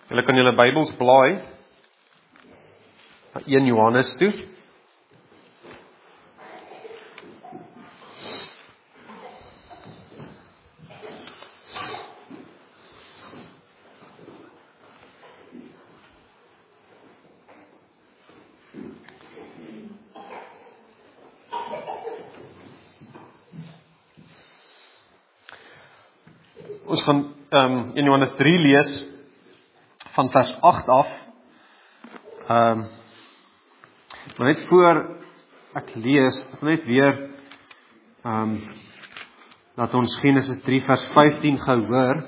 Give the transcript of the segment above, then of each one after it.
Julle kan julle Bybels blaai na 1 Johannes toe. Ons gaan 1 Johannes 3 lees van vers 8 af. Maar net voor ek lees, ek wil net weer dat ons Genesis 3 vers 15 gou hoor.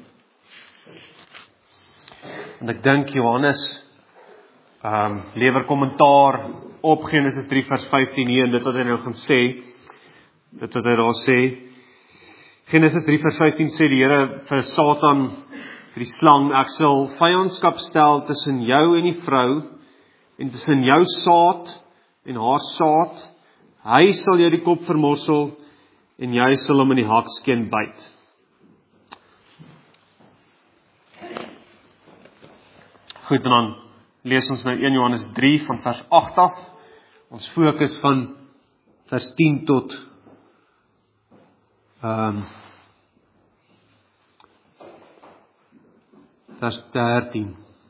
En ek dink Johannes lewer kommentaar op Genesis 3 vers 15 hier en dit wat hy nou gaan sê, dit wat hy daar sê. Genesis 3 vers 15 sê die Here vir Satan, vir die slang, ek sal vyandskap stel tussen jou en die vrou, en tussen jou saad en haar saad. Hy sal jou die kop vermorsel, en jy sal hom in die hakskeen byt. Goed, en dan lees ons nou 1 Johannes 3 van vers 8 af. Ons fokus van vers 10 tot vers 13.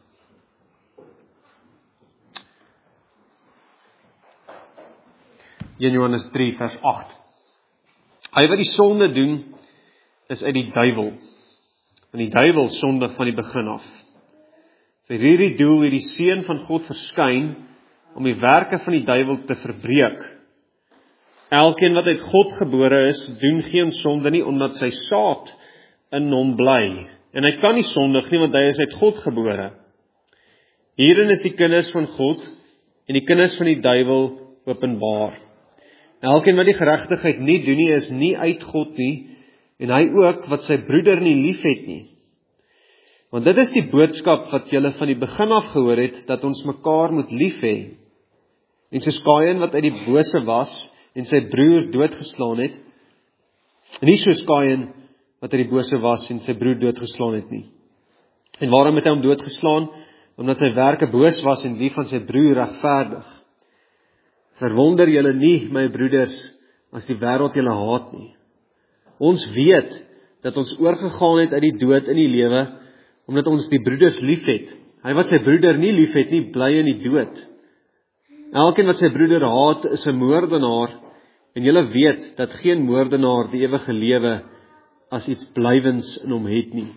Johannes 3 vers 8. Hy wat die sonde doen, is uit die duiwel. En die duiwel sondig van die begin af. Vir hierdie doel het die Seun van God verskyn, om die werke van die duiwel te verbreek. Elkeen wat uit God gebore is, doen geen sonde nie, omdat sy saad in hom bly. En hy kan nie sondig nie, want hy is uit God gebore. Hierin is die kinders van God, en die kinders van die duiwel openbaar. Elkeen wat die geregtigheid nie doen nie, is nie uit God nie, en hy ook wat sy broeder nie lief het nie. Want dit is die boodskap wat julle van die begin af gehoor het, dat ons mekaar moet lief hê. En soos Kaïn wat uit die bose was, en sy broer doodgeslaan het, en nie soos Kaïn wat uit die bose was, en sy broer doodgeslaan het nie. En waarom het hy hom doodgeslaan? Omdat sy werke boos was, en die van sy broer regverdig. Verwonder julle nie, my broeders, as die wêreld julle haat nie. Ons weet, dat ons oorgegaan het uit die dood in die lewe, omdat ons die broeders lief het. Hy wat sy broeder nie lief het nie, bly in die dood. Elkeen wat sy broeder haat, is 'n moordenaar, en julle weet, dat geen moordenaar die ewige lewe as iets blywends in hom het nie.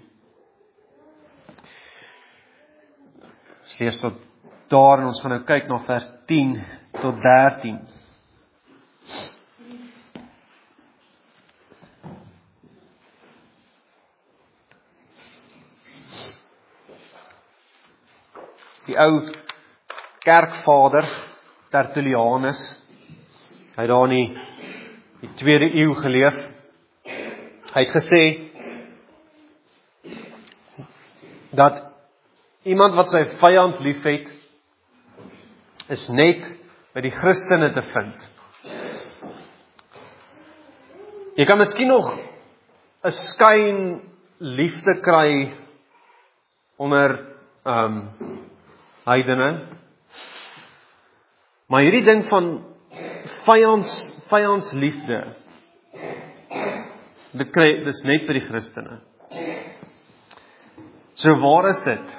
Ons lees tot daar, en ons gaan nou kyk na vers 10 tot 13. Die ou kerkvader, Tertullianus, hy het daar in die 2de eeu geleef. Hy het gesê, dat iemand wat sy vyand lief het, is net by die Christene te vind. Jy kan miskien nog 'n skyn liefde kry onder heidene, maar hierdie ding van vyans liefde, dis net by die Christene. So waar is dit?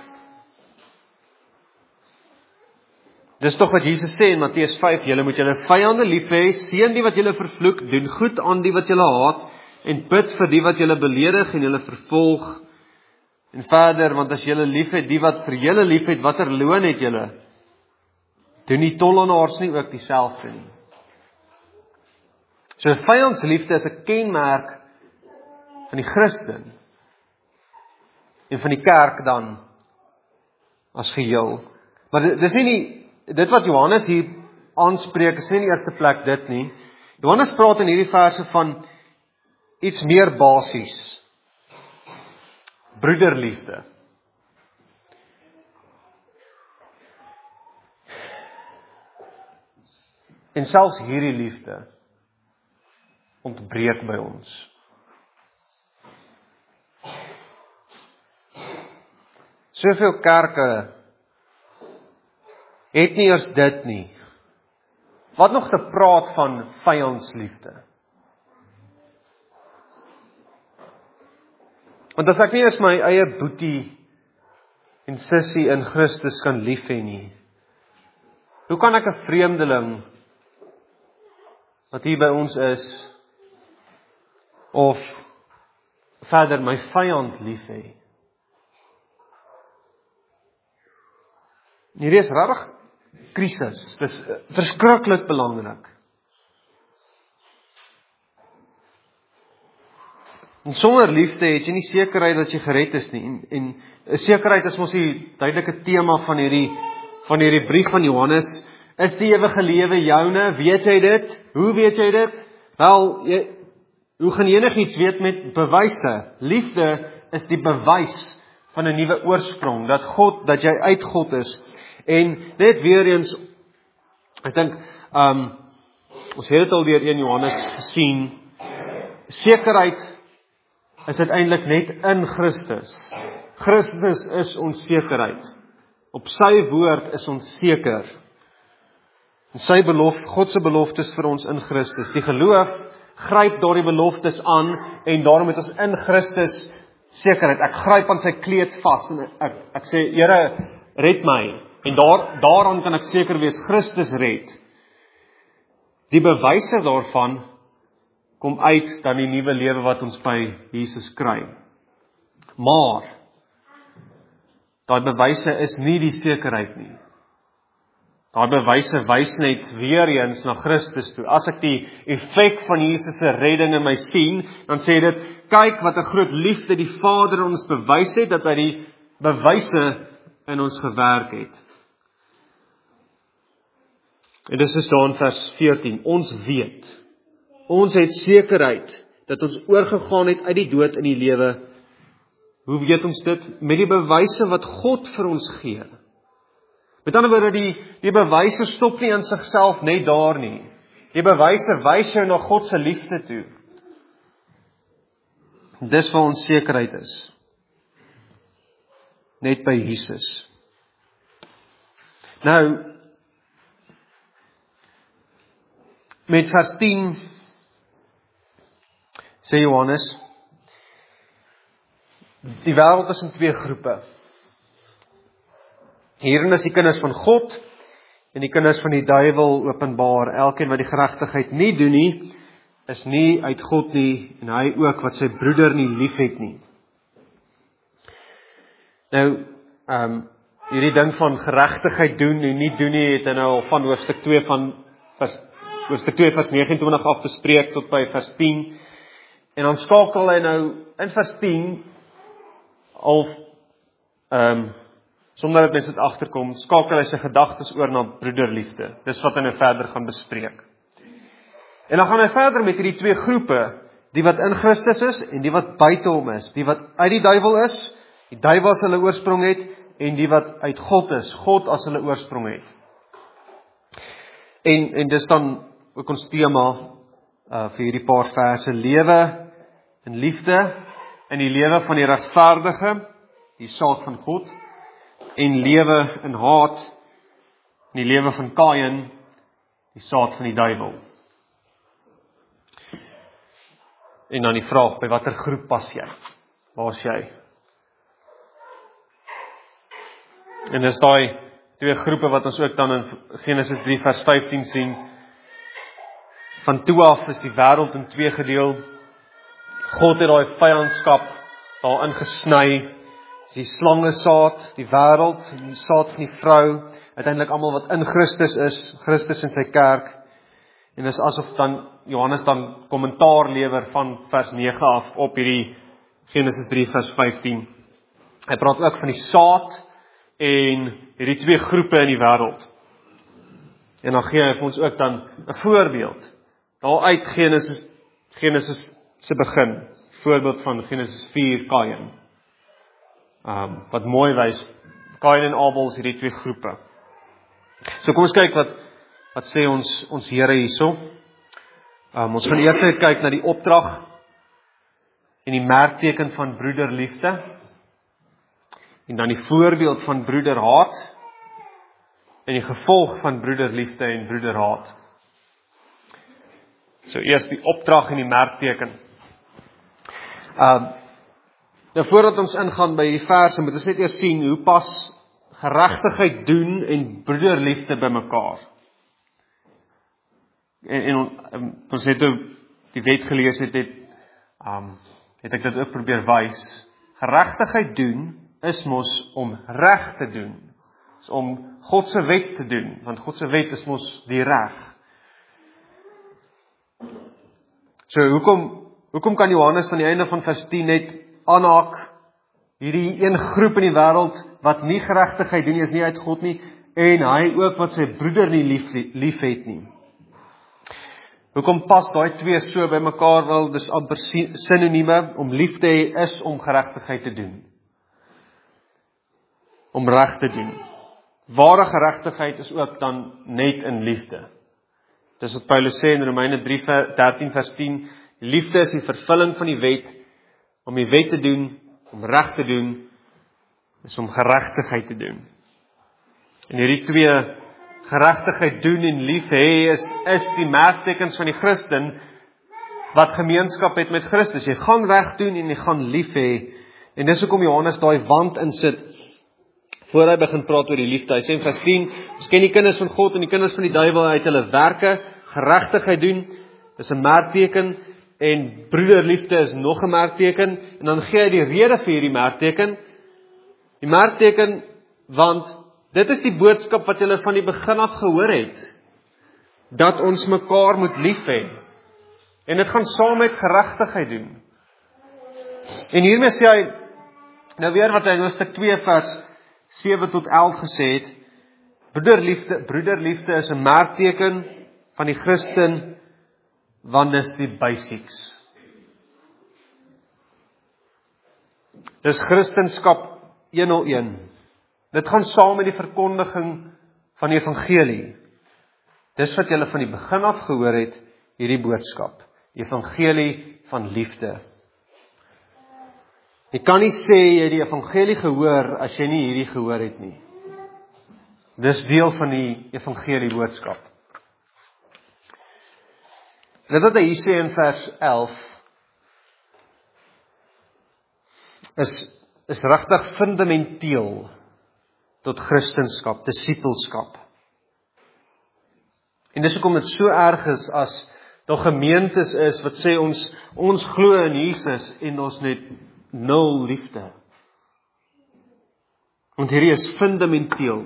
Dis tog wat Jesus sê in Matteus 5, julle moet julle vyande lief hê, seën die wat julle vervloek, doen goed aan die wat julle haat, en bid vir die wat julle beledig en julle vervolg. En verder, want as julle lief het die wat vir julle lief het, watter loon het julle? Doen die tollenaars nie ook dieselfde nie? So vyandliefde is 'n kenmerk van die Christen en van die kerk dan as geheel. Maar dis nie dit wat Johannes hier aanspreek, is nie in die eerste plek dit nie. Johannes praat in hierdie verse van iets meer basies. Broederliefde. En selfs hierdie liefde ontbreek by ons. Soveel kerke het nie eers dit nie. Wat nog te praat van vyyandsliefde? Want as ek nie eers my eie boetie en sussie in Christus kan lief hê nie, hoe kan ek 'n vreemdeling wat hier by ons is, of verder my vyand lief hê? Hierdie is regtig krisis. Dis verskriklik belangrik. En sonder liefde het jy nie sekerheid dat jy gered is nie. En sekerheid is mos die duidelike tema van hierdie brief van Johannes. Is die ewige lewe joune? Weet jy dit? Hoe weet jy dit? Wel, hoe gaan enigiets weet met bewyse? Liefde is die bewys van 'n nuwe oorsprong, dat jy uit God is. En net weer eens, ek dink, ons het dit al deur 1 Johannes gesien, sekerheid is uiteindelik net in Christus. Christus is ons sekerheid. Op sy woord is ons seker. En sy God se beloftes vir ons in Christus. Die geloof gryp daardie beloftes aan, en daarom het ons in Christus sekerheid. Ek gryp aan sy kleed vas, en ek sê, Here, red my. En daaraan kan ek seker wees, Christus red. Die bewyse daarvan kom uit dan die nuwe lewe wat ons by Jesus kry. Maar daai bewyse is nie die sekerheid nie. Daai bewyse wys net weer eens na Christus toe. As ek die effek van Jesus se redding in my sien, dan sê dit, kyk wat 'n groot liefde die Vader ons bewys het, dat hy die bewyse in ons gewerk het. En dis is daar in vers 14, ons het sekerheid, dat ons oorgegaan het uit die dood in die lewe. Hoe weet ons dit? Met die bewyse wat God vir ons gee. Met ander woorde, die bewyse stop nie in sigself net daar nie. Die bewyse wys jou na God se liefde toe. Dis waar ons sekerheid is. Net by Jesus. Nou, met vers 10 sê Johannes, die wêreld is in 2 groepe. Hierin is die kinders van God en die kinders van die duiwel openbaar. Elkeen wat die geregtigheid nie doen nie, is nie uit God nie, en hy ook wat sy broeder nie liefhet nie. Nou, hierdie ding van geregtigheid doen en nie doen nie, het hy nou al van hoofstuk 2 vers 29 af bespreek tot by vers 10. En dan skakel hy nou in vers 10 al sonder dat mense dit agterkom, skakel hy sy gedagtes oor na broederliefde. Dis wat hy nou verder gaan bespreek. En dan gaan hy verder met hierdie 2 groepe, die wat in Christus is en die wat buite hom is, die wat uit die duiwel is, die duiwel as hulle oorsprong het, en die wat uit God is, God as hulle oorsprong het. En dis dan ook ons tema vir hierdie paar verse, lewe in liefde, in die lewe van die regverdige, die saad van God, en lewe in haat, in die lewe van Kain, die saad van die duiwel. En dan die vraag, by watter groep pas jy? Waar is jy? En dis daai 2 groepe wat ons ook dan in Genesis 3 vers 15 sien. Van toe af is die wêreld in 2 gedeel. God het daai vyandskap daarin gesny. Die slange saad, die wêreld, die saad van die vrou, uiteindelik almal wat in Christus is, Christus en sy kerk. En dis asof dan Johannes dan kommentaar lewer van vers 9 af op hierdie Genesis 3 vers 15. Hy praat ook van die saad en hierdie 2 groepe in die wêreld. En dan gee hy vir ons ook dan 'n voorbeeld. Daar uit Genesis se begin, voorbeeld van Genesis 4 Kain. Wat mooi wys, Kain en Abel is hierdie 2 groepe. So kom ons kyk wat sê ons Here hierso. Ons gaan eers kyk na die opdrag en die merkteken van broederliefde. en dan die voorbeeld van broederhaat en die gevolg van broederliefde en broederhaat. So eers die opdrag en die merkteken. Nou voordat ons ingaan by die verse, moet ons net eers sien hoe pas geregtigheid doen en broederliefde by mekaar. En ons het die wet gelees het ek dit ook probeer wys. Geregtigheid doen is mos om reg te doen. Is om God se wet te doen, want God se wet is mos die reg. So hoekom kan Johannes aan die einde van vers 10 net aanhaak, hierdie een groep in die wêreld wat nie geregtigheid doen nie, is nie uit God nie, en hy ook wat sy broeder nie lief het nie. Hoekom pas daai twee so by mekaar? Wel, dis amper sinonieme. Om lief te hê is om geregtigheid te doen. Om reg te doen. Ware geregtigheid is ook dan net in liefde. Dis wat Paulus sê in Romeine 13 vers 10, liefde is die vervulling van die wet. Om die wet te doen, om reg te doen, is om geregtigheid te doen. En hierdie twee, geregtigheid doen en lief hê, is die merktekens van die Christen wat gemeenskap het met Christus. Jy gaan reg doen en jy gaan lief hê. En dis hoekom Johannes daai wand insit voor hy begin praat oor die liefde. Hy sê in vers 10, ons ken die kinders van God en die kinders van die duiwel uit hulle werke, geregtigheid doen, dis 'n merkteken, en broederliefde is nog 'n merkteken, en dan gee hy die rede vir hierdie merkteken. Die merkteken, want dit is die boodskap wat julle van die begin af gehoor het, dat ons mekaar moet lief hê. En dit gaan saam met geregtigheid doen. En hiermee sê hy, nou weer wat hy in hoofstuk 2 vers 7 tot 11 gesê het, broederliefde is 'n merkteken van die Christen, want dis die basics. Dis Christenskap 101. Dit gaan saam met die verkondiging van die evangelie. Dis wat julle van die begin af gehoor het, hierdie boodskap. Evangelie van liefde. Jy kan nie sê jy het die evangelie gehoor as jy nie hierdie gehoor het nie. Dis deel van die evangelie boodskap. Dit wat hy hier sê in vers 11 is regtig fundamenteel tot Christenskap, disipelskap. En dis hoekom dit so erg is as daar gemeentes is wat sê ons glo in Jesus en ons net nul liefde. Want hierdie is fundamenteel.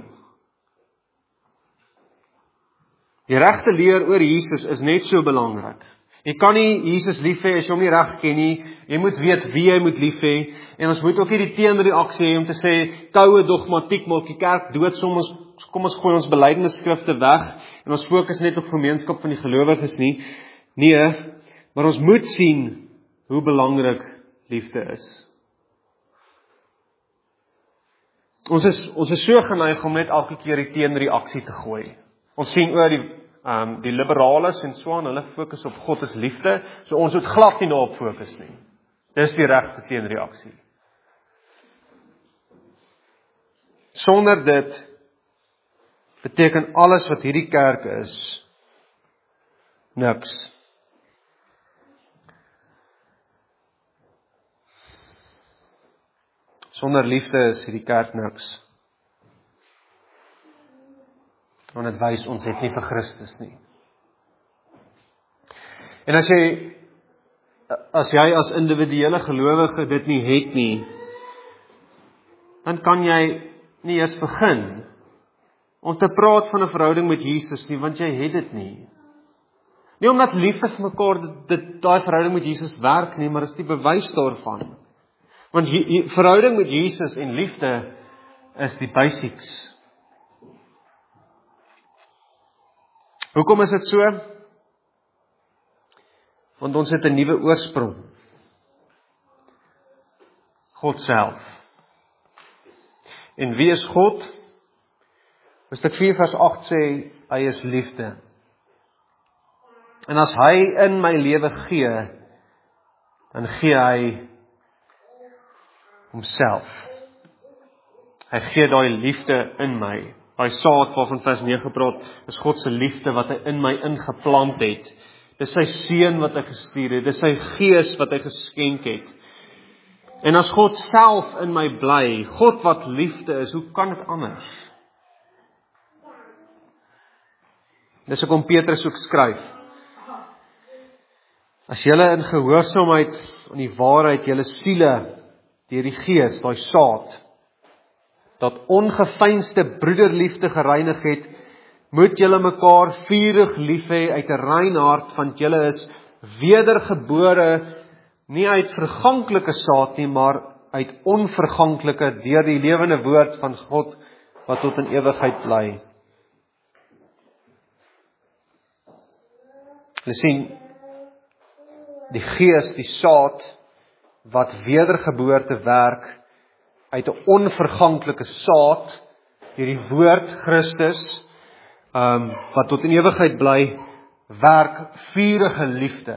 Die regte leer oor Jesus is net so belangrik. Jy kan nie Jesus lief hê as jy hom nie reg ken nie. Jy moet weet wie jy moet lief hê. En ons moet ook nie die teenreaksie hê om te sê, koue dogmatiek maak die kerk dood, kom ons gooi ons belydenisskrifte weg en ons fokus net op gemeenskap van die gelowiges nie. Nee, maar ons moet sien hoe belangrik liefde is. Ons is so geneig om net elke keer die teenreaksie te gooi. Ons sien oor die liberales en so aan, hulle fokus op God is liefde, so ons moet glad nie daarop fokus nie. Dis die regte teenreaksie. Sonder dit beteken alles wat hierdie kerk is niks. Sonder liefde is hierdie kerk niks. Want dit wys ons het nie vir Christus nie. En as jy as individuele gelowige dit nie het nie, dan kan jy nie eens begin om te praat van 'n verhouding met Jesus nie, want jy het dit nie. Nie omdat liefde vir mekaar daai verhouding met Jesus werk nie, maar is die bewys daarvan. Want verhouding met Jesus en liefde is die basics. Hoekom is dit so? Want ons het 'n nuwe oorsprong. God self. En wie is God? Hoofstuk 4 vers 8 sê, hy is liefde. En as hy in my lewe gee, dan gee hy homself. Hy gee daai liefde in my. Daai saad waarvan vers 9 praat, is God se liefde wat hy in my ingeplant het. Dis sy seun wat hy gestuur het, dis sy gees wat hy geskenk het. En as God self in my bly, God wat liefde is, hoe kan dit anders? Dis hoekom Petrus ook skryf. As julle in gehoorsaamheid aan die waarheid julle siele deur die Gees, daai saad, dat ongeveinsde broederliefde gereinig het, moet julle mekaar vurig lief hê uit 'n rein hart, want julle is wedergebore, nie uit verganklike saad nie, maar uit onverganklike, deur die lewende woord van God, wat tot in ewigheid bly. Hulle sien, die Gees, die saad, wat wedergeboorte werk, uit 'n onverganklike saad, deur die woord Christus, wat tot in ewigheid bly, werk vurige liefde.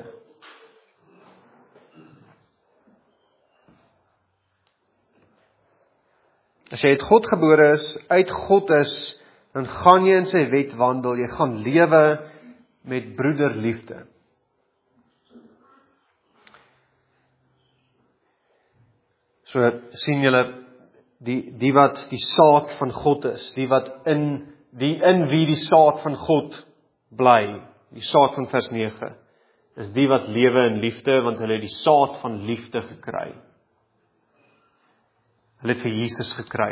As jy uit God gebore is, uit God is, dan gaan jy in sy wet wandel, jy gaan lewe met broederliefde. So sien julle, die wat die saad van God is, die in wie die saad van God bly, die saad van vers 9, is die wat lewe in liefde, want hulle het die saad van liefde gekry. Hulle het vir Jesus gekry.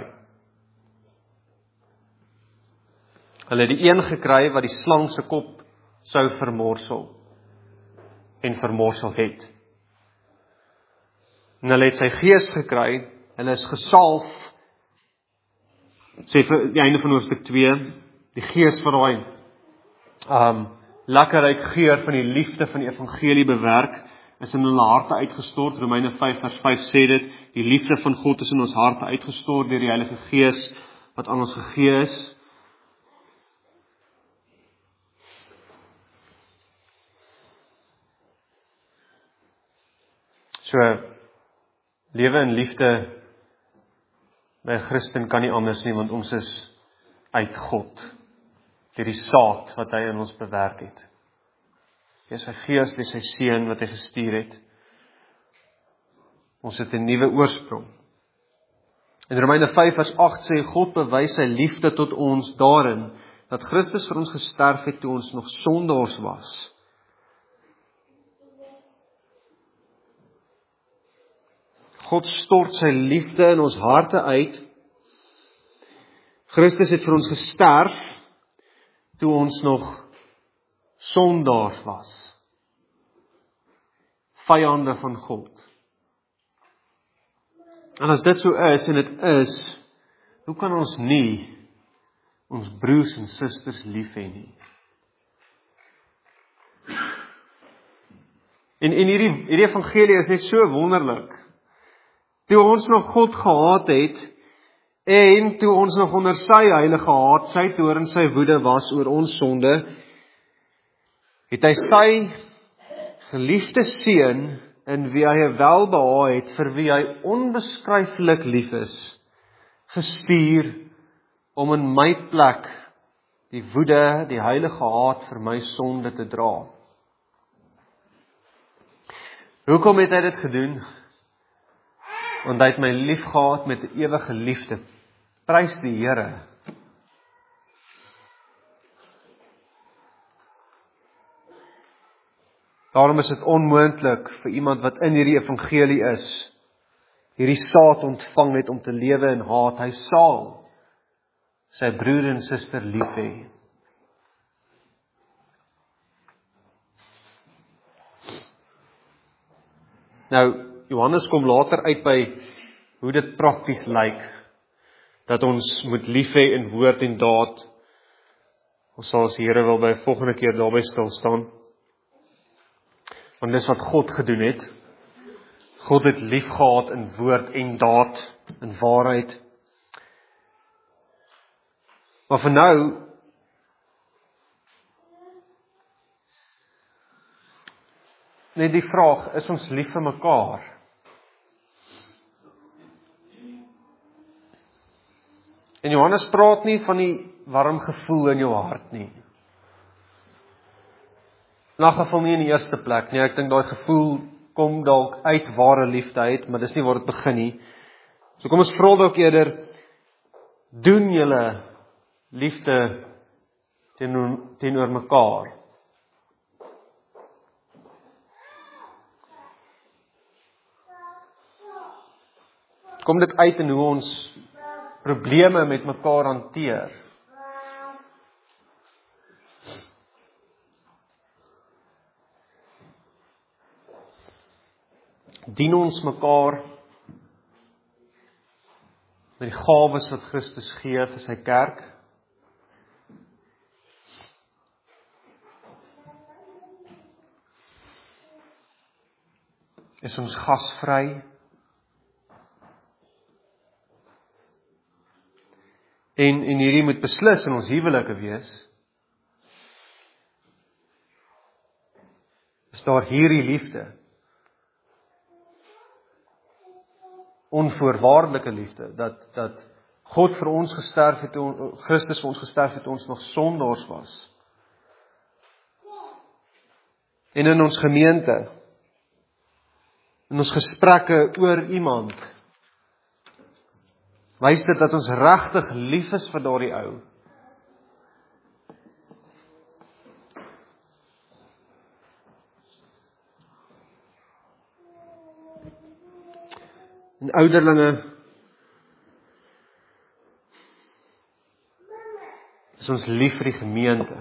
Hulle het die een gekry wat die slang se kop sou vermorsel en vermorsel het. En hulle het sy gees gekry, hulle is gesalf, sê vir die einde van hoofstuk 2, die gees van daai lekkerryk geur van die liefde van die evangelie bewerk, is in hulle harte uitgestort. Romeine 5 vers 5 sê dit, die liefde van God is in ons harte uitgestort deur die Heilige Gees wat aan ons gegee is. So, lewe in liefde by 'n Christen kan nie anders nie, want ons is uit God, deur die saad wat hy in ons bewerk het. Dis sy Gees, dis sy seun wat hy gestuur het. Ons het 'n nuwe oorsprong. In Romeine 5 vers 8 sê God bewys sy liefde tot ons daarin, dat Christus vir ons gesterf het toe ons nog sondaars was. God stort sy liefde in ons harte uit. Christus het vir ons gesterf toe ons nog sondaars was. Vyande van God. En as dit so is, en dit is, hoe kan ons nie ons broers en susters lief hê nie? En hierdie evangelie is net so wonderlik. Toe ons nog God gehaat het, en toe ons nog onder sy heilige haat, sy toorn, sy woede was oor ons sonde, het hy sy geliefde seun, in wie hy 'n welbehae het, vir wie hy onbeskryflik lief is, gestuur om in my plek die woede, die heilige haat vir my sonde te dra. Hoekom het hy dit gedoen? Want hy het my lief gehad met 'n ewige liefde. Prys die Here. Daarom is dit onmoontlik vir iemand wat in hierdie evangelie is, hierdie saad ontvang het om te lewe in haat. Hy sal sy broer en suster lief hê. Nou, Johannes kom later uit by hoe dit prakties lyk, dat ons moet lief hê in woord en daad. Ons sal as die Here wil by volgende keer daarby stil staan. Want dis wat God gedoen het. God het lief gehad in woord en daad, in waarheid. Maar vir nou, net die vraag, is ons lief vir mekaar? En Johannes praat nie van die warm gevoel in jou hart nie. In 'n geval nie in die eerste plek nie. Ek dink daai gevoel kom dalk uit ware liefde uit, maar dis nie waar dit begin nie. So kom ons vra dalk eerder, doen julle liefde teenoor mekaar? Kom dit uit in hoe ons probleme met mekaar hanteer? Dien ons mekaar met die gawes wat Christus gee vir sy kerk? Is ons gasvry? En hierdie moet beslis in ons huwelike wees. Is daar hierdie liefde? Onvoorwaardelike liefde, dat God vir ons gesterf het, Christus vir ons gesterf het, ons nog sondaars was. En in ons gemeente, in ons gesprekke oor iemand, wys dit dat ons regtig lief is vir daardie ou. En ouderlinge, is ons lief vir die gemeente.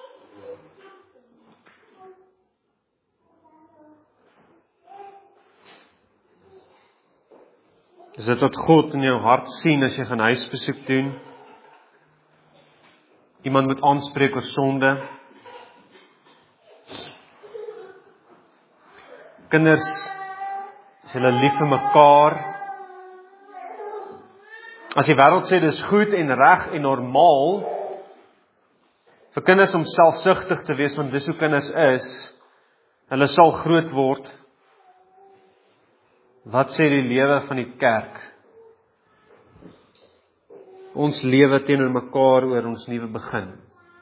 Is dit wat God in jou hart sien as jy gaan huisbesoek doen? Iemand moet aanspreek oor sonde. Kinders, is hulle lief vir mekaar? As die wêreld sê dis goed en reg en normaal vir kinders om selfsugtig te wees, want dis hoe kinders is, hulle sal groot word. Wat sê die lewe van die kerk? Ons lewe teenoor mekaar oor ons nuwe begin.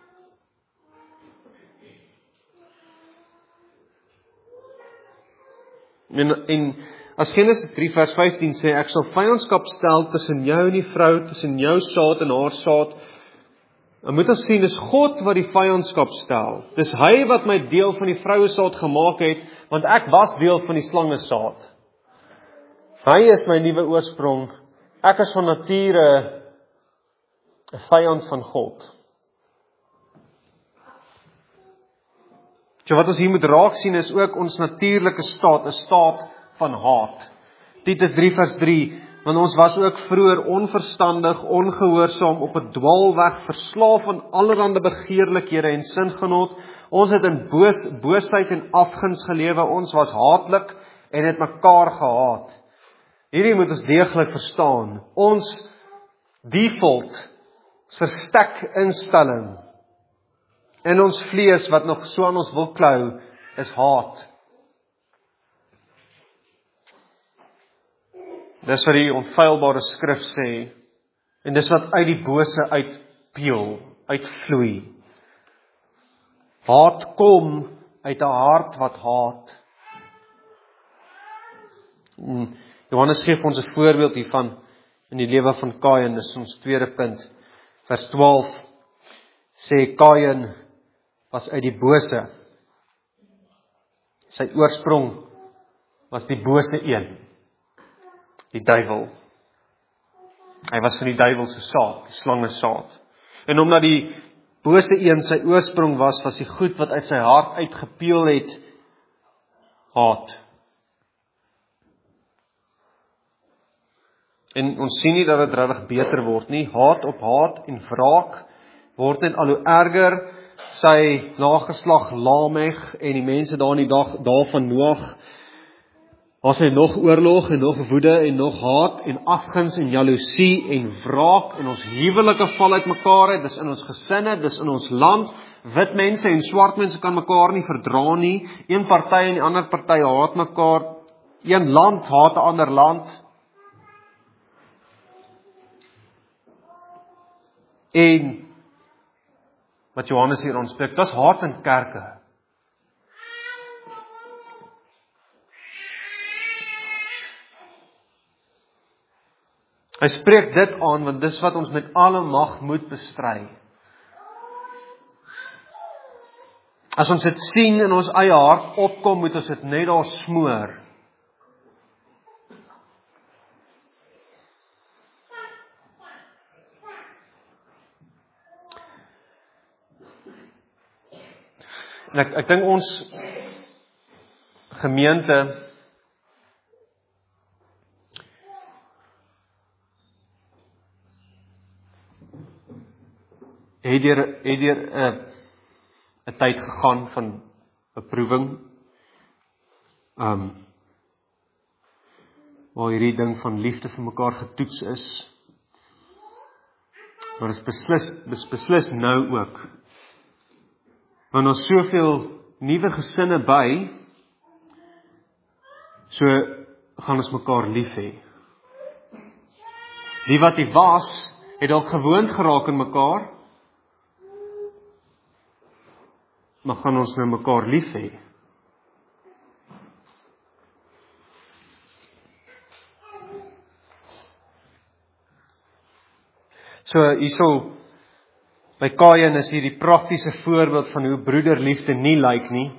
En as Genesis 3 vers 15 sê, ek sal vyandskap stel tussen jou en die vrou, tussen jou saad en haar saad. Dan moet ons sien, dis God wat die vyandskap stel. Dis hy wat my deel van die vroue saad gemaak het, want ek was deel van die slange saad. Hy is my nuwe oorsprong. Ek is van nature 'n vyand van God. So wat ons hier moet raak sien is ook ons natuurlike staat, 'n staat van haat. Titus 3 vers 3, want ons was ook vroeër onverstandig, ongehoorsaam, op 'n dwaalweg, verslaaf aan allerlei begeerlikhede en singenot. Ons het in boosheid en afguns gelewe, ons was haatlik en het mekaar gehaat. Hierdie moet ons deeglik verstaan. Ons default, verstek instelling in ons vlees wat nog so aan ons wil klou, is haat. Dis wat die onfeilbare skrif sê, en dis wat uit die bose uitpeel, uitvloei. Haat kom uit 'n hart wat haat. Johannes gee ons 'n voorbeeld hiervan in die lewe van Kain, dis ons tweede punt. Vers 12 sê Kain was uit die bose. Sy oorsprong was die bose een, die duiwel. Hy was van die duiwel se saad, die slange saad. En omdat die bose een sy oorsprong was die goed wat uit sy hart uitgepeel het, haat. En ons sien nie dat dit regtig beter word nie. Haat op haat en wraak word net al hoe erger. Sy nageslag Lameg en die mense daar in die dae van Noag, was hy nog oorlog en nog woede en nog haat en afguns en jaloesie en wraak, en ons huwelike val uit mekaar uit, dis in ons gesinne, dis in ons land. Wit mense en swart mense kan mekaar nie verdra nie. Een party en die ander party haat mekaar. Een land haat 'n ander land. En wat Johannes hier aanspreek, dit is haat in kerke. Hy spreek dit aan, want dis wat ons met alle mag moet bestry. As ons dit sien in ons eie hart opkom, moet ons dit net daar smoor. En ek dink ons gemeente het deur 'n tyd gegaan van beproewing, waar hierdie ding van liefde vir mekaar getoets is. Maar dit is beslis nou ook. Want ons soveel nuwe gesinne by, so gaan ons mekaar lief hê. Die wat die was, het dalk gewoond geraak in mekaar, maar gaan ons nou mekaar lief hê. So hierso by Kain is hier die praktiese voorbeeld van hoe broederliefde nie lyk nie.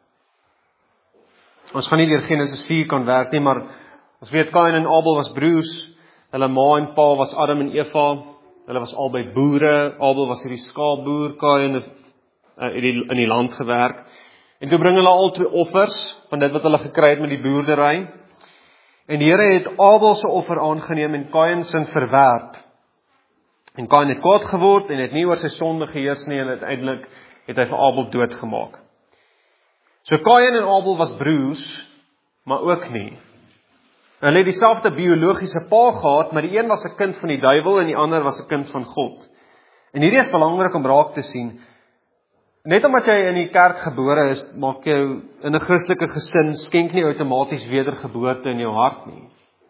Ons gaan nie deur Genesis 4 kan werk nie, maar ons weet Kain en Abel was broers, hulle ma en pa was Adam en Eva, hulle was albei boere, Abel was hierdie skaapboer, Kain het in die land gewerk, en toe bring hulle al twee offers, van dit wat hulle gekry het met die boerdery, en die Here het Abel se offer aangeneem en Kain se verwerp, en Kain het kwaad geword, en het nie oor sy sonde geheers nie, en uiteindelik het hy vir Abel doodgemaak. So Kain en Abel was broers, maar ook nie. Hulle het dieselfde biologiese pa gehad, maar die een was 'n kind van die duiwel, en die ander was 'n kind van God. En hierdie is belangrik om raak te sien. Net omdat jy in die kerk gebore is, maak jou in 'n Christelike gesin, skenk nie outomaties wedergeboorte in jou hart nie.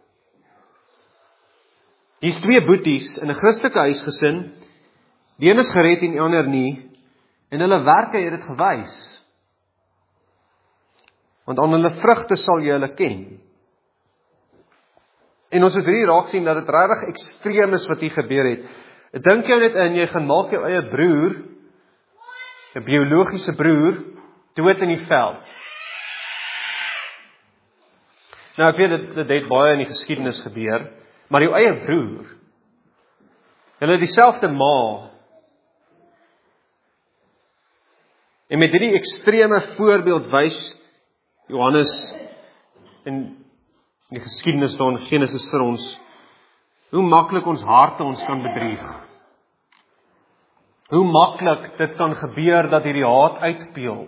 Hier's twee boeties in 'n Christelike huisgesin, die een is gered en die ander nie, en hulle werke het dit gewys. Want aan hulle vrugte sal jy hulle ken. En ons het hier raak sien dat dit regtig ekstreem is wat hier gebeur het. Dink jou net in, jy gaan maak jou eie broer, 'n biologiese broer, dood in die veld. Nou ek weet, dit het baie in die geskiedenis gebeur, maar jou eie broer, hulle dieselfde ma, en met hierdie ekstreme voorbeeld wys Johannes in die geskiedenis daar in Genesis vir ons, hoe maklik ons harte ons kan bedrieg. Hoe maklik dit kan gebeur dat hierdie haat uitpeel.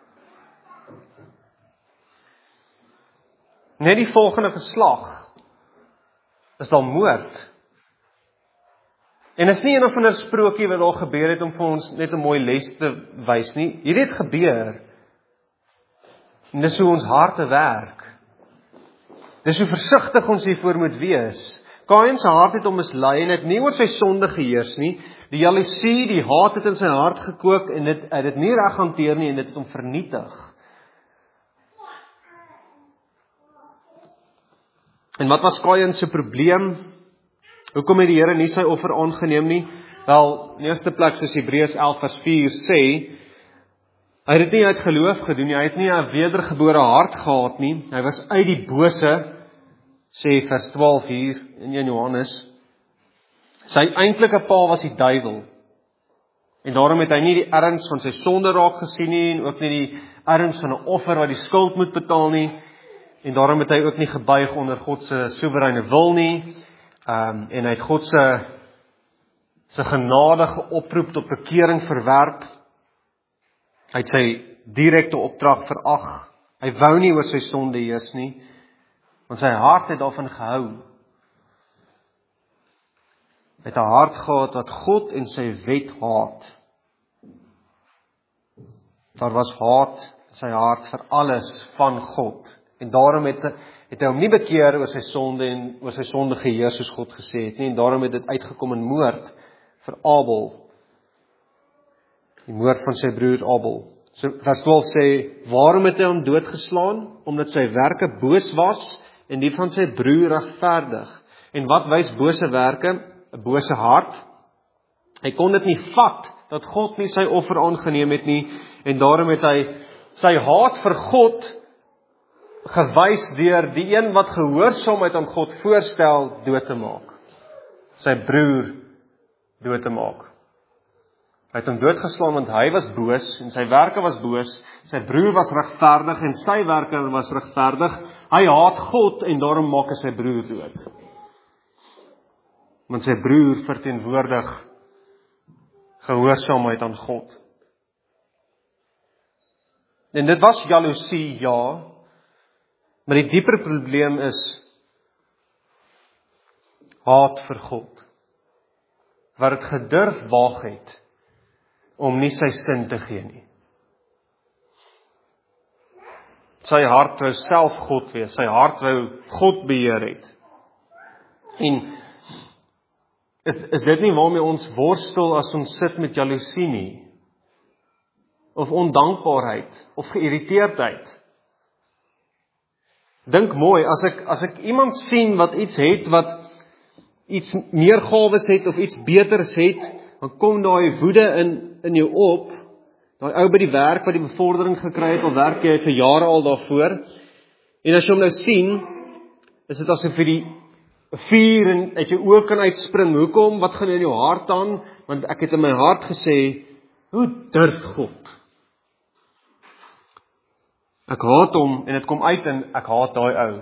Net die volgende geslag is dan moord. En is nie een of ander sprokie wat daar gebeur het om vir ons net 'n mooi les te wys nie. Hierdie het gebeur. En dis hoe ons harte werk. Dis hoe versigtig ons hiervoor moet wees. Kain se hart het hom mislei en het nie oor sy sonde geheers nie. Die jaloesie, die haat het in sy hart gekook en hy het dit nie reg hanteer nie en dit het hom vernietig. En wat was Kain se probleem? Hoekom het die Here nie sy offer aangeneem nie? Wel, in eerste plek soos Hebreërs 11 vers 4 sê, hy het dit nie uit geloof gedoen nie, hy het nie 'n wedergebore hart gehad nie, hy was uit die bose, sê vers 12 hier in 1 Johannes. Sy eintlike pa was die duiwel. En daarom het hy nie die erns van sy sonde raak gesien nie, en ook nie die erns van 'n offer wat die skuld moet betaal nie, en daarom het hy ook nie gebuig onder God se soewereine wil nie, en hy het God se genadige oproep tot bekering verwerp. Hy het sy direkte opdrag verag. Hy wou nie oor sy sonde heers nie, want sy hart het daarvan gehou. Hy het 'n hart gehad wat God en sy wet haat. Daar was haat in sy hart vir alles van God. En daarom het hy hom nie bekeer oor sy sonde en oor sy sonde geheers soos God gesê het nie. En daarom het dit uitgekom in moord vir Abel, die moord van sy broer Abel. So vers 12 sê, waarom het hy hom doodgeslaan? Omdat sy werke boos was en die van sy broer regverdig. En wat wys bose werke? 'n Bose hart. Hy kon dit nie vat dat God nie sy offer aangeneem het nie, en daarom het hy sy haat vir God gewys deur die een wat gehoorsaamheid aan God voorstel dood te maak. Sy broer dood te maak. Hy het hom doodgeslaan want hy was boos en sy werke was boos. Sy broer was regverdig en sy werke was regverdig. Hy haat God en daarom maak hy sy broer dood. Want sy broer verteenwoordig gehoorsaamheid aan God. En dit was jaloesie, ja, maar die dieper probleem is haat vir God. Wat het gedurf waag het om nie sy sin te gee nie. Sy hart wou self God wees, sy hart wou God beheer het. En is dit nie waarmee ons worstel as ons sit met jaloesie nie? Of ondankbaarheid, of geïrriteerdheid? Dink mooi, as ek iemand sien wat iets het, wat iets meer gawes het, of iets beters het, dan kom daai woede in jou op, daai ou by die werk wat die bevordering gekry het, al werk jy vir jare al daarvoor, en as jy hom nou sien, is dit asof jy die vuur en uit jou oë kan uitspring. Hoekom? Wat gaan in jou hart aan? Want ek het in my hart gesê, hoe durf God? Ek haat hom, en dit kom uit en ek haat daai ou.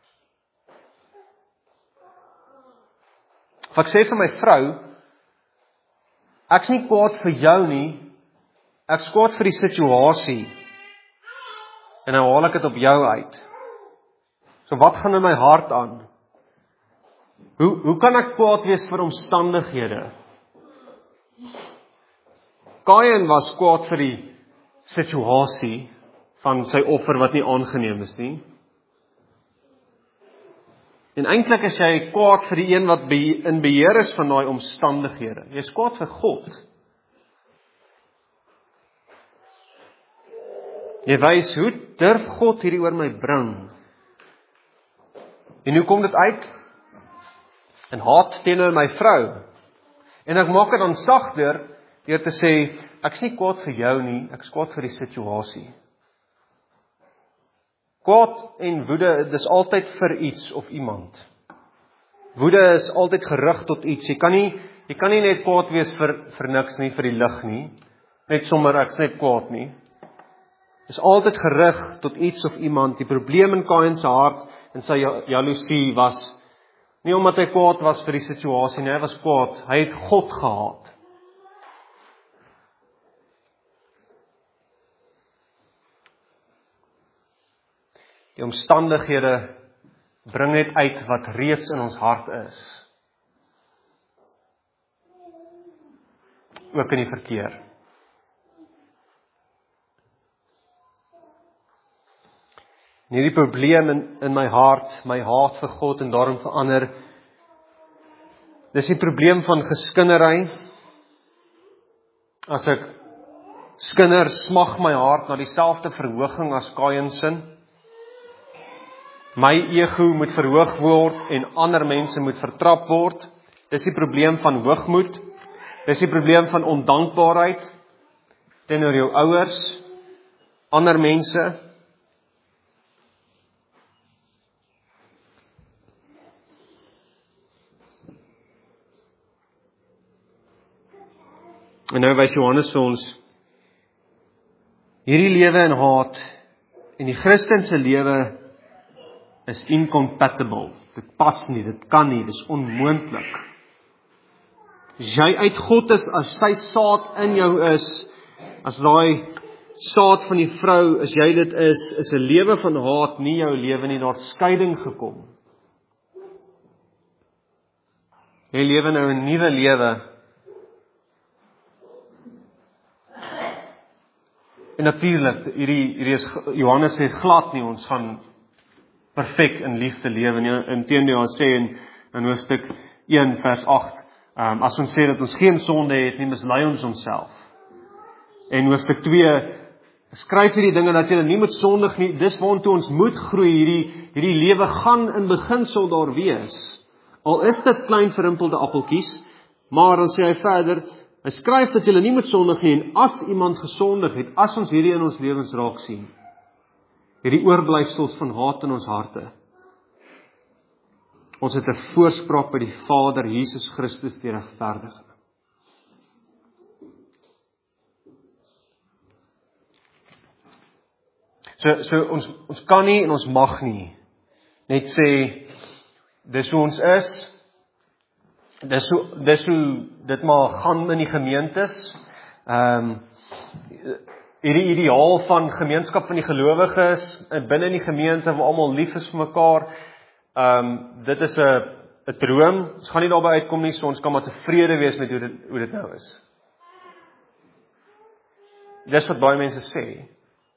Of ek sê vir my vrou, ek's nie kwaad vir jou nie, ek's kwaad vir die situasie, en nou haal ek dit op jou uit. So wat gaan in my hart aan? Hoe kan ek kwaad wees vir omstandighede? Kain was kwaad vir die situasie van sy offer wat nie aangeneem is nie. En eintlik is jy kwaad vir die een wat in beheer is van daai omstandighede. Jy is kwaad vir God. Jy wys, hoe durf God hierdie oor my bring? En hoe kom dit uit? En haat teenoor my vrou. En ek maak dit dan sagter deur te sê, ek is nie kwaad vir jou nie, ek is kwaad vir die situasie. Kwaad en woede, dis altyd vir iets of iemand. Woede is altyd gerig tot iets. Jy kan nie net kwaad wees vir niks nie, vir die lig nie. Net sommer ek is net kwaad nie. Dis altyd gerig tot iets of iemand. Die probleem in Kain se hart en sy jaloesie was nie omdat hy kwaad was vir die situasie nie, hy was kwaad. Hy het God gehaat. Die omstandighede bring net uit wat reeds in ons hart is. Ook in die verkeer. En hierdie probleem in my hart, my haat vir God en daarom verander, dis die probleem van geskindery. As ek skinder, smag my hart na dieselfde verhoging as Kain se. My ego moet verhoog word en ander mense moet vertrap word. Dis die probleem van hoogmoed. Dis die probleem van ondankbaarheid teenoor jou ouers, ander mense. En nou wys Johannes vir ons, hierdie lewe in haat en die Christense lewe is incompatible. Dit pas nie, dit kan nie, dit is onmoontlik. As jy uit God is, as sy saad in jou is, as daai saad van die vrou, as jy dit is 'n lewe van haat nie jou lewe nie, daar skeiding gekom. Jy lewe nou 'n nuwe lewe. En natuurlik, hierdie is Johannes sê glad nie, ons gaan perfek in liefde lewe nie. Inteendeel, hy sê in hoofstuk 1 vers 8, As ons sê dat ons geen sonde het nie, mislei ons onsself. En hoofstuk 2 skryf hierdie dinge dat jy nie moet sondig nie. Dis waartoe ons moet groei. Hierdie lewe gaan in beginsel daar wees. Al is dit klein verrimpelde appeltjies, maar dan sê hy verder, hy skryf dat jy nie moet sondig nie, en as iemand gesondig het, as ons hierdie in ons lewens raak sien, hierdie oorblyfsels van haat in ons harte, ons het 'n voorspraak by die Vader, Jesus Christus, die regverdige. So ons kan nie en ons mag nie net sê, dis hoe ons is, dis hoe dit maar gaan in die gemeentes. Hierdie ideaal van gemeenskap van die gelowiges, binne in die gemeente waar almal lief is vir mekaar, dit is 'n droom, ons gaan nie daarby uitkom nie, so ons kan maar tevrede wees met hoe dit nou is. Dis wat baie mense sê.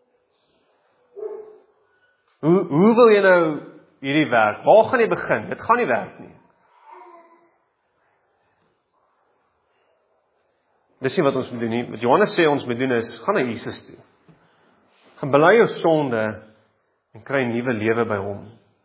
Hoe wil jy nou hierdie werk? Waar gaan jy begin? Dit gaan nie werk nie. Dis nie wat ons moet doen nie. Wat Johannes sê ons moet doen is, gaan na Jesus toe. Gaan bely jou sonde en kry 'n nuwe lewe by hom.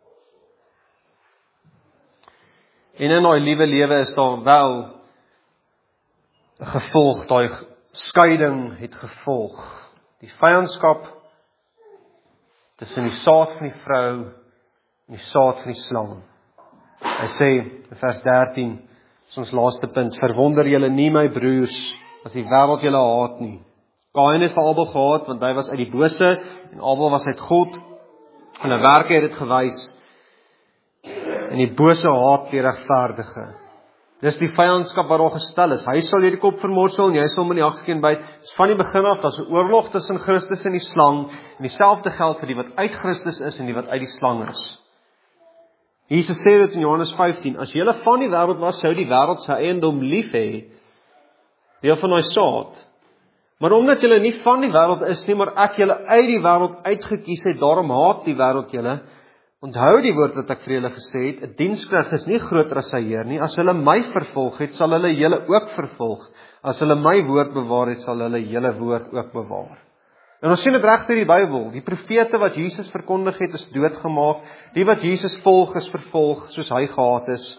En in daai nuwe lewe is daar wel 'n gevolg, daai skeiding het gevolg. Die vyandskap tussen die saad van die vrou en die saad van die slang. Hy sê in vers 13, is ons laaste punt, verwonder julle nie my broers, as die wêreld julle haat nie. Kain het vir Abel gehaat, want hy was uit die bose, en Abel was uit God. Hulle werke het dit gewys, en die bose haat die regverdige. Dis die vyandskap wat daar gestel is. Hy sal hierdie kop vermorsel, en jy sal hom in die hagskeen byt. Dis van die begin af, daar's 'n oorlog tussen Christus en die slang, en dieselfde geld vir die wat uit Christus is, en die wat uit die slang is. Jesus sê dit in Johannes 15, as julle van die wêreld was, sou die wêreld sy eiendom lief hê, deel van daai saad. Maar omdat julle nie van die wêreld is nie, maar ek julle uit die wêreld uitgekies het, daarom haat die wêreld julle. Onthou die woord wat ek vir julle gesê het, 'n diensknegt is nie groter as sy heer nie. As hulle my vervolg het, sal hulle julle ook vervolg. As hulle my woord bewaar het, sal hulle julle woord ook bewaar. En ons sien dit reg deur die Bybel. Die profete wat Jesus verkondig het, is doodgemaak. Die wat Jesus volg, is vervolg, soos hy gehaat is.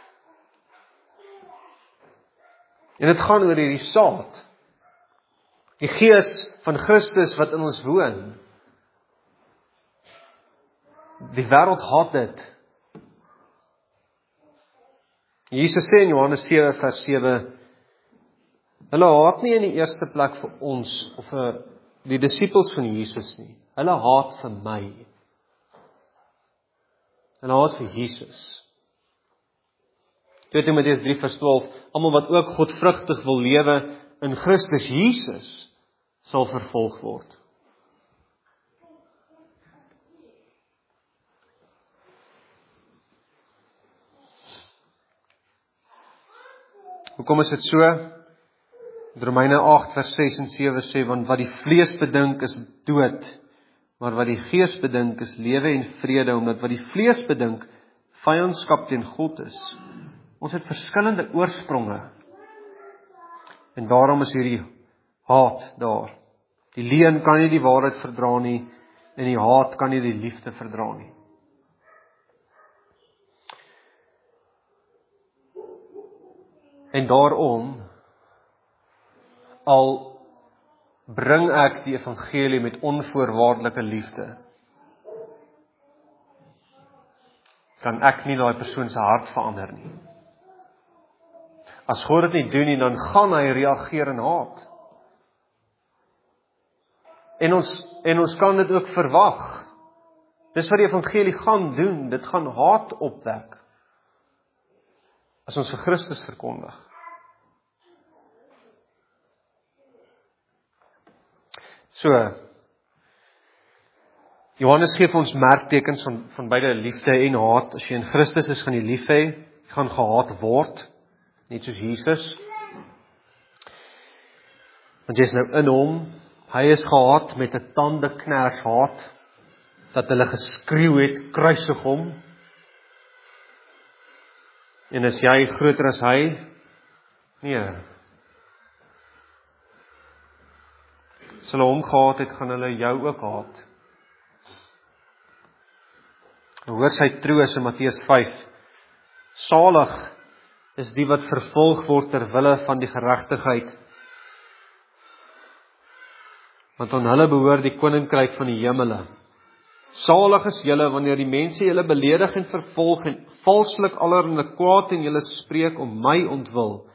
En dit gaan oor hierdie saad. Die gees van Christus wat in ons woon. Die wêreld haat dit. Jesus sê in Johannes 7 vers 7, hulle haat nie in die eerste plek vir ons of vir die disippels van Jesus nie. Hulle haat vir my. Hulle haat vir Jesus. 2 Timoteus 3 vers 12, almal wat ook godvrugtig wil lewe in Christus Jesus sal vervolg word. Hoekom is dit so? Romeine 8 vers 6 en 7 sê, want wat die vlees bedink is dood, maar wat die gees bedink is lewe en vrede, omdat wat die vlees bedink vyandskap teen God is. Ons het verskillende oorspronge, en daarom is hierdie haat daar. Die leuen kan nie die waarheid verdra nie, en die haat kan nie die liefde verdra nie. En daarom, al bring ek die evangelie met onvoorwaardelike liefde, kan ek nie daai persoon se hart verander nie. As God dit nie doen nie, dan gaan hy reageer in haat. En ons kan dit ook verwag. Dis wat die evangelie gaan doen, dit gaan haat opwek. As ons vir Christus verkondig. So, Johannes gee vir ons merktekens van beide liefde en haat. As jy in Christus is, gaan jy lief hê, jy gaan gehaat word, net soos Jesus. Want jy is nou in hom, hy is gehaat met 'n tandeknars haat, dat hulle geskreeu het, kruisig hom. En as jy groter as hy, Nee. As hulle hom gehaat het, gaan hulle jou ook haat. Hoor sy troos in Matteus 5. Salig is die wat vervolg word ter wille van die geregtigheid, want aan hulle behoort die koninkryk van die hemele. Salig is julle wanneer die mense julle beledig en vervolg en valslik allerhande kwaad en julle spreek om my ontwil.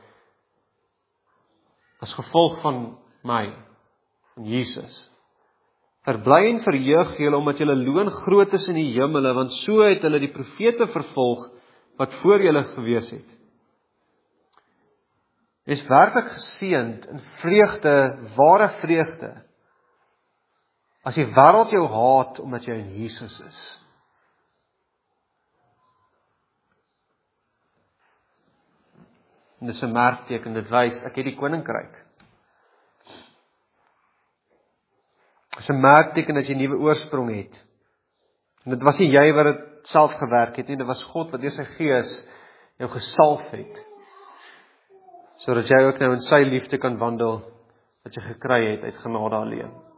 As gevolg van my, van Jesus. Verbly en verheug julle omdat julle loon groot is in die hemele, want so het hulle die profete vervolg wat voor julle gewees het. Is werklik geseënd in vreugde, ware vreugde, as die wêreld jou haat omdat jy in Jesus is. En dis 'n merkteken, dit wys ek het die koninkryk. Dis 'n merkteken dat jy 'n nuwe oorsprong het. En dit was nie jy wat dit self gewerk het nie, dit was God wat deur sy Gees jou gesalf het. Sodat jy ook nou in sy liefde kan wandel wat jy gekry het uit genade alleen.